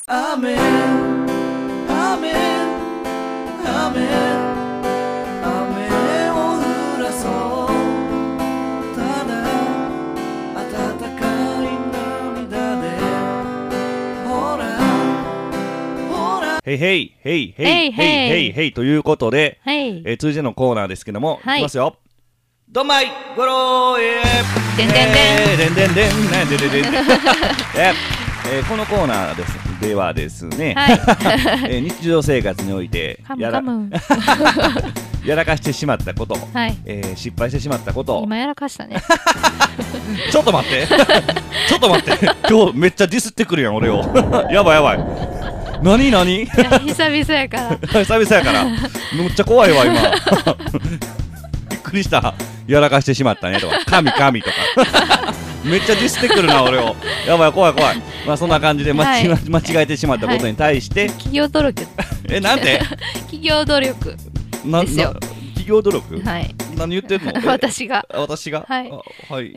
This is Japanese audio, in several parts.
アメンアメンアメン雨を降らそうただ暖かい涙でほらほらへいへいへいへいへいへいへいということで、 はい。 通じてのコーナーですけども、 はいいきますよ。どんまいごろーでんでんでんでんでんでんねでんでんでんこのコーナーではですね、 はい日常生活においてカムカム。 やらかしてしまったこと、 はい。 失敗してしまったこと今やらかしたね。 ちょっと待ってちょっと待って今日めっちゃディスってくるやん俺をやばいやばい何何いや久々やから。 久々やからめっちゃ怖いわ今びっくりしたやらかしてしまったねとか神神とかめっちゃディスってくるな俺をやばい怖い怖いまあそんな感じで間違えてしまったことに対して、 企業努力。 なんて企業努力。ですよ企業努力、 はい。 何言ってんの私が私がはいはい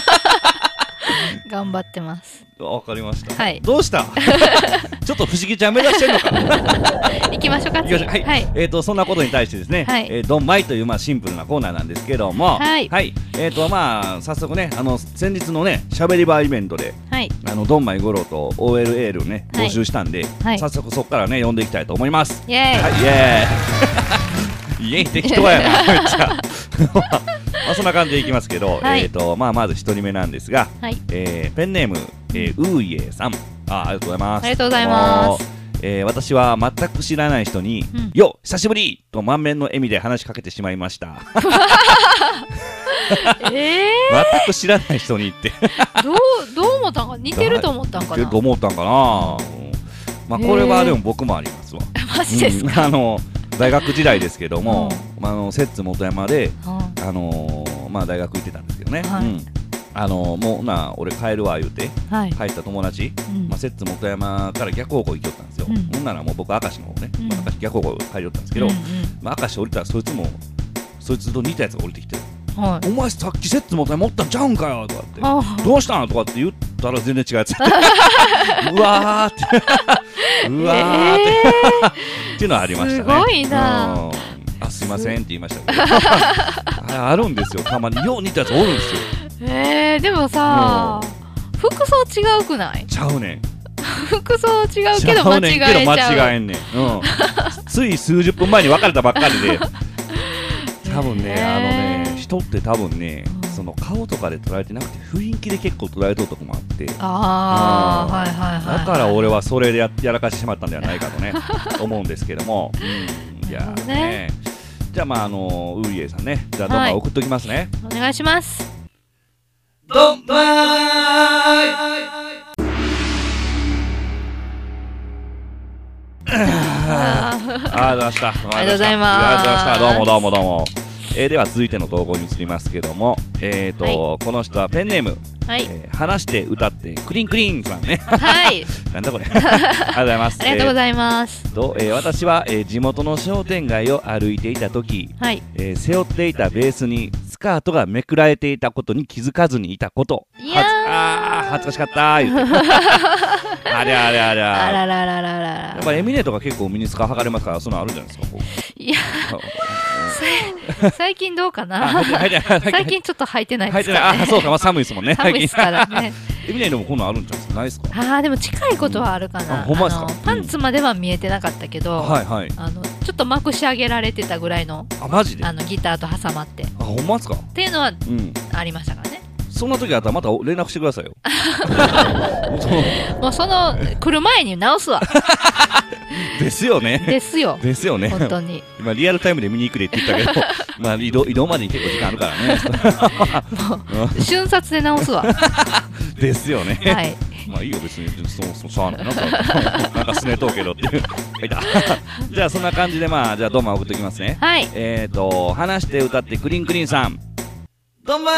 頑張ってます。 わかりました、 はい。 どうしたちょっと不思議ちゃん目指してんのか行きましょうか。 いきましょうはい、 はい。 そんなことに対してですね、 はいドンマイというまあシンプルなコーナーなんですけども、 はいまあ早速ね先日のねしゃべり場イベントではい。 ドンマイ五郎と OLL をねはい募集したんで、 はい早速そこからね読んでいきたいと思います。 イエーイ。 はい、イエーイイエーイ適当やなめっちゃまあそんな感じでいきますけど、 はいまあまず一人目なんですが、 はい。 ペンネーム、ウーイエさん、ありがとうございます。 ありがとうございます。 私は全く知らない人に、 うんよっ久しぶりと満面の笑みで話しかけてしまいました。全く知らない人にってどう思ったんか、似てると思ったんかな。 どう思ったんかな、まあこれはでも僕もありますわ。 マジですか。 大学時代ですけども、摂津本山でうんまあ大学行ってたんですけどね、 はいもう俺帰るわ言うてはい。 帰った友達、 うんまあ、摂津本山から逆方向行きよったんですよ、 うんほんならもう僕明石の方ね、 うんまあ明石逆方向帰りよったんですけど、 うんうんまあ、明石降りたらそいつと似たやつが降りてきてはい。 お前さっき摂津本山おったんちゃうんかよとかってあどうしたんとかって言ったら全然違うやつうわーってうわーって、っていうのはありましたね。 すごいなうんすいませんって言いましたけどあるんですよたまによう似たやつおるんですよ。 でもさ、服装違うくない？ ちゃうねん服装違うけどちゃうねんけど間違えちゃう。 間違えんねん、つい数十分前に別れたばっかりで多分ね人って多分ねその顔とかで捉えてなくて雰囲気で結構捉えとるとこもあってはいはいはい。 だから俺はそれでやらかしてしまったんではないかとね思うんですけども、いやーねじゃあまあウーイエさんねじゃあどんどん送っときますね、 お願いします。 どんまいあありがとうございました。 ありがとうございますありがとうございました。どうもどうもどうも。では続いての投稿に移りますけども、この人はペンネーム、 はい。 話して歌ってクリンクリンさんね。 はい。 なんだこれ。ありがとうございます。 ありがとうございます。 私は、地元の商店街を歩いていた時、 はい。 背負っていたベースにスカートがめくられていたことに気づかずにいたこと。 いやー恥ずかしかったー言うてありゃありゃありゃあらららららやっぱエミネとか結構ミニスカ履かれますからそんなのあるじゃないですか。 いや最近どうかな。 履いてない最近ちょっと履いてない履いてない。 ですからね。 そうか、まあ寒いですもんね。 寒いですからね。 エミネでもこんなんあるんじゃないですか。ないですか。 でも近いことはあるかな。 ほんまですか。 パンツまでは見えてなかったけど、 はいはい。 ちょっとまくし上げられてたぐらいの、 マジで。 ギターと挟まって。 ほんまですか。 っていうのはありましたからね。 そんな時あったらまた連絡してくださいよ。 もう来る前に直すわ。 ですよね。 ですよ。 ですよね。 本当に。 今リアルタイムで見に行くでって言ったけど、まあ移動までに結構時間あるからね。 瞬殺で直すわ。 ですよね。 はい。 まあいいよ別にそうなんかすねとうけどっていう。じゃあそんな感じでじゃあどうも送っておきますね。 はい。 話して歌ってクリンクリンさん。 どんまー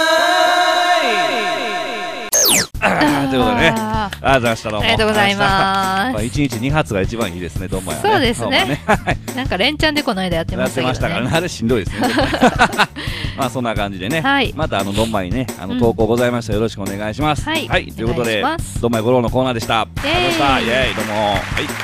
ということでね、ありがとうございました。どうもありがとうございます。 1日2発が一番いいですね。どんまやね。 そうですね。なんか連チャンでこの間やってましたけどね。 やってましたからね。あれしんどいですね。 まあそんな感じでね、 はいまたどんまいね投稿ございましたらよろしくお願いします。 はいということでお願いしますどんまい五郎のコーナーでした。ありがとうございました。イエーイどうも。はい。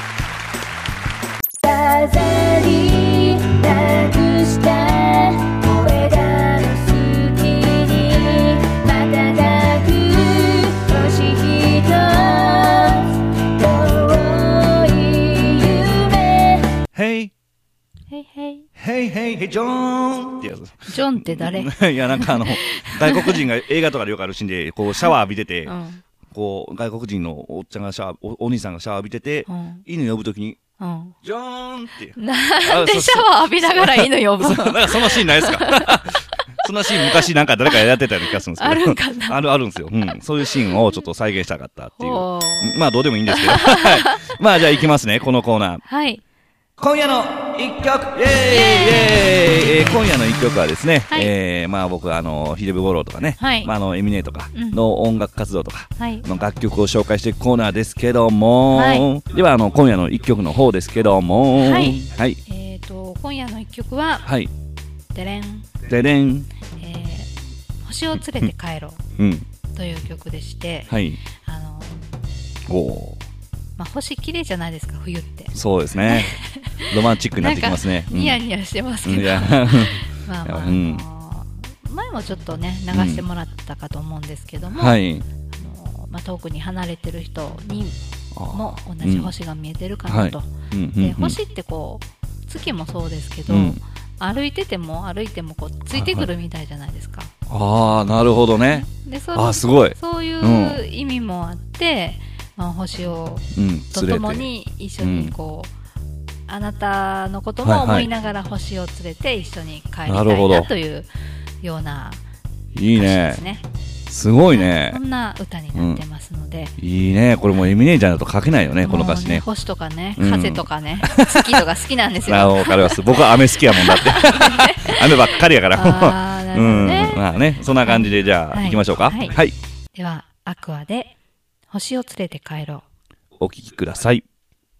飾りなくしたこれらの隙に瞬く星ひとつ遠い夢ヘイへいへい。 ヘイヘイヘイジョーンってやつ。 ジョンって誰？ いやなんか外国人が映画とかでよくあるシーンでこうシャワー浴びてて、 うんこう外国人のおっちゃんがお兄さんがシャワー浴びてて、 うん犬呼ぶときにうん。 ジョーンってなんでシャワー浴びながら犬呼ぶの？ なんかそのシーンないですか？そんなシーン昔なんか誰かやってたような気がするんですけど。 あるんかな。 あるんですよ。そういうシーンをちょっと再現したかったっていう。 ほうまあどうでもいいんですけど。はいまあじゃあ行きますねこのコーナー。 はい。 今夜の一曲イエーイイエーイ今夜の一曲はですね、 はいまあ僕ヒデブゴローとかね、 はいまあエミネとかの音楽活動とかはい。 の楽曲を紹介していくコーナーですけども、 はいでは今夜の一曲の方ですけども、 はいはい今夜の一曲ははいデレン、 ででん星を連れて帰ろううんという曲でして、 はいおーまあ星綺麗じゃないですか冬って。 そうですねロマンチックになってきますね。 ニヤニヤしてますけど。 いやまあまあうん前もちょっとね流してもらったかと思うんですけども、 はいまあ遠くに離れてる人にも同じ星が見えてるかはないと。で星星ってこう月もそうですけど、 うん歩いてもこうついてくるみたいじゃないですか。 ああなるほどね。 ですごいそういう意味もあって、まあ、星をとともに一緒にこう、あなたのことも思いながら星を連れて一緒に帰りたいなるほどなというようないい歌詞でねすね。 すごいねそんな歌になってますので、 いいねこれもうエミネージャーだと書けないよねこの歌詞もうね。 星とかね、 うん風とかね、月とか好きなんですよ。 わかります僕は雨好きやもんだって雨ばっかりやからあーなるほどね。 まあねそんな感じでじゃあはい行きましょうか。 はいはいではアクアで星を連れて帰ろう。 お聴きください。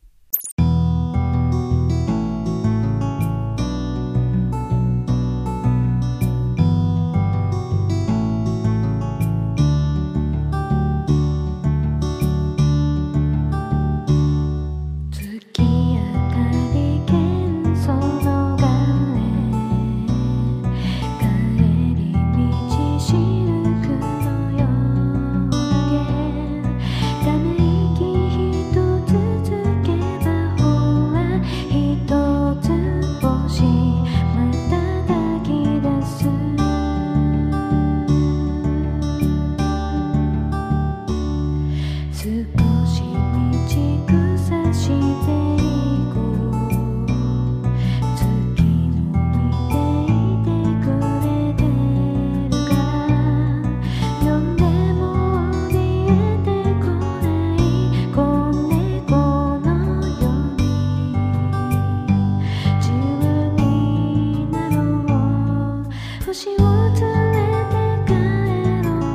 月明かり幻想の画面帰り道しるくのような弦ため息ひとつつけばほらひとつ星また抱き出す少し道草していこう月の見ていてくれてるから呼んでも怯えてこない子猫のように自由になろう星を連れて帰ろう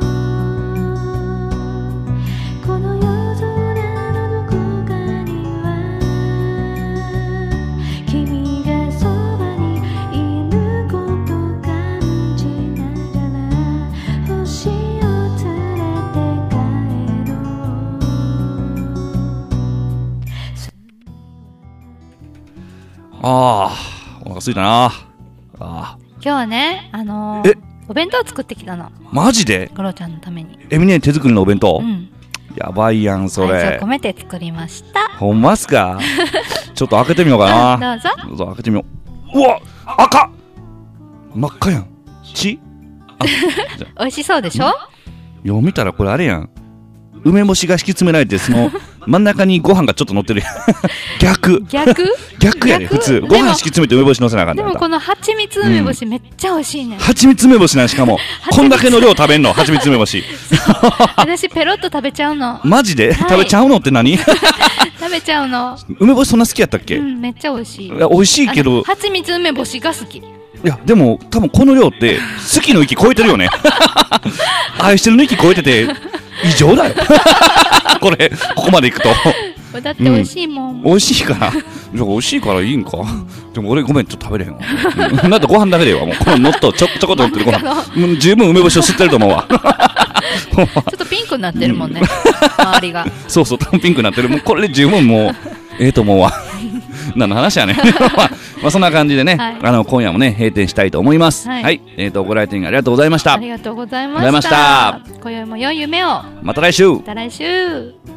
この夜空のどこかには君がそばにいること感じながら星を連れて帰ろああお腹すいたなあ今日はねえお弁当作ってきたの、 マジでゴロちゃんのために。 エミネ手作りのお弁当、 うんやばいやんそれ愛情込めて作りました。 ほんまっすかちょっと開けてみようかなどうぞ。 どうぞ開けてみよう。うわ赤っ真っ赤やん血美味しそうでしょ。 よう見たらこれあれやん梅干しが敷き詰められてその真ん中にご飯がちょっと乗ってるやん逆やね逆普通ご飯敷き詰めて梅干し乗せなあかんねんでもこの蜂蜜梅干しめっちゃ美味しいね、 蜂蜜梅干しなんしかもこんだけの量食べんの蜂蜜梅干し私ペロッと食べちゃうの。 マジで、 はい食べちゃうのって何食べちゃうの。 梅干しそんな好きやったっけ、 うんめっちゃ美味しい。 いや美味しいけど蜂蜜梅干しが好き。 いやでも多分この量って好きの域超えてるよね愛してるの域超えてて異常だよこれここまでいくとだって美味しいもん、 美味しいからじゃあ美味しいからいいんか。でも俺ごめんちょっと食べれへんわ。だってご飯だけでええわもうこののっとちょこっと乗ってるご飯。もう十分梅干しを吸ってると思うわ。 ちょっとピンクになってるもんね、周りが。 そうそうピンクになってる。もうこれで十分もうええと思うわ。何の話やね。まあそんな感じでね、 はい、 今夜もね閉店したいと思います。 はい、 はい、ご来店ありがとうございました。 ありがとうございました。今宵も良い夢を。 また来週。 また来週。